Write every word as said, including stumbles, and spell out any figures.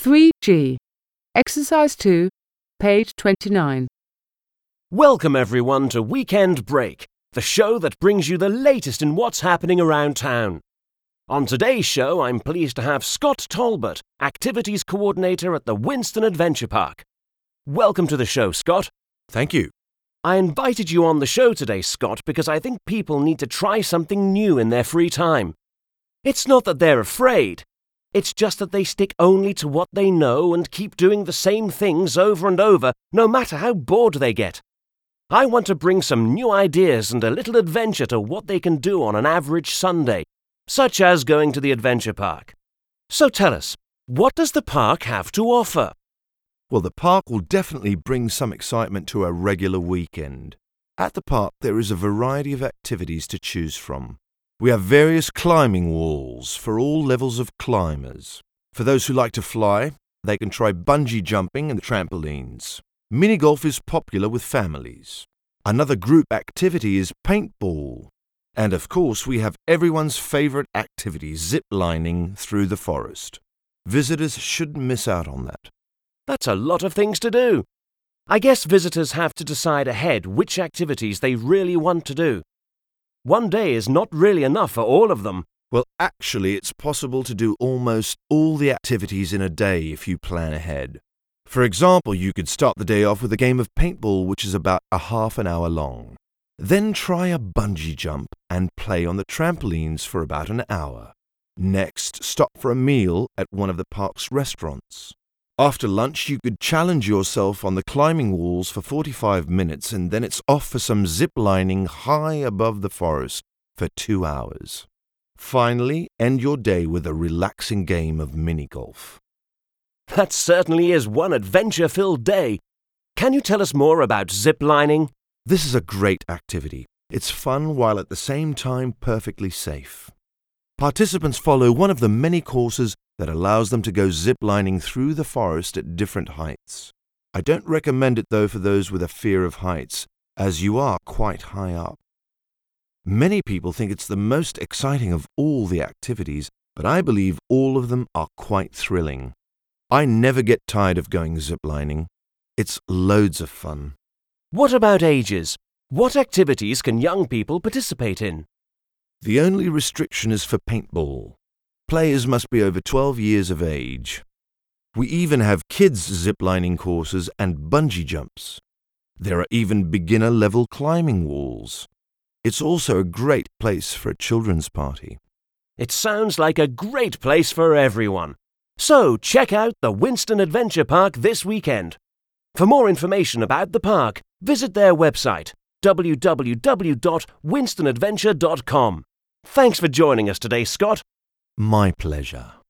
three G. Exercise two, page twenty-nine. Welcome everyone to Weekend Break, the show that brings you the latest in what's happening around town. On today's show, I'm pleased to have Scott Talbot, Activities Coordinator at the Winston Adventure Park. Welcome to the show, Scott. Thank you. I invited you on the show today, Scott, because I think people need to try something new in their free time. It's not that they're afraid. It's just that they stick only to what they know and keep doing the same things over and over, no matter how bored they get. I want to bring some new ideas and a little adventure to what they can do on an average Sunday, such as going to the adventure park. So tell us, what does the park have to offer? Well, the park will definitely bring some excitement to a regular weekend. At the park, there is a variety of activities to choose from. We have various climbing walls for all levels of climbers. For those who like to fly, they can try bungee jumping and trampolines. Mini golf is popular with families. Another group activity is paintball. And of course, we have everyone's favorite activity, zip lining through the forest. Visitors shouldn't miss out on that. That's a lot of things to do. I guess visitors have to decide ahead which activities they really want to do. One day is not really enough for all of them. Well, actually, it's possible to do almost all the activities in a day if you plan ahead. For example, you could start the day off with a game of paintball, which is about a half an hour long. Then try a bungee jump and play on the trampolines for about an hour. Next, stop for a meal at one of the park's restaurants. After lunch, you could challenge yourself on the climbing walls for forty-five minutes, and then it's off for some zip lining high above the forest for two hours. Finally, end your day with a relaxing game of mini golf. That certainly is one adventure-filled day. Can you tell us more about zip lining? This is a great activity. It's fun while at the same time perfectly safe. Participants follow one of the many courses that allows them to go zip-lining through the forest at different heights. I don't recommend it, though, for those with a fear of heights, as you are quite high up. Many people think it's the most exciting of all the activities, but I believe all of them are quite thrilling. I never get tired of going zip-lining. It's loads of fun. What about ages? What activities can young people participate in? The only restriction is for paintball. Players must be over twelve years of age. We even have kids' ziplining courses and bungee jumps. There are even beginner-level climbing walls. It's also a great place for a children's party. It sounds like a great place for everyone. So check out the Winston Adventure Park this weekend. For more information about the park, visit their website, w w w dot winston adventure dot com. Thanks for joining us today, Scott. My pleasure.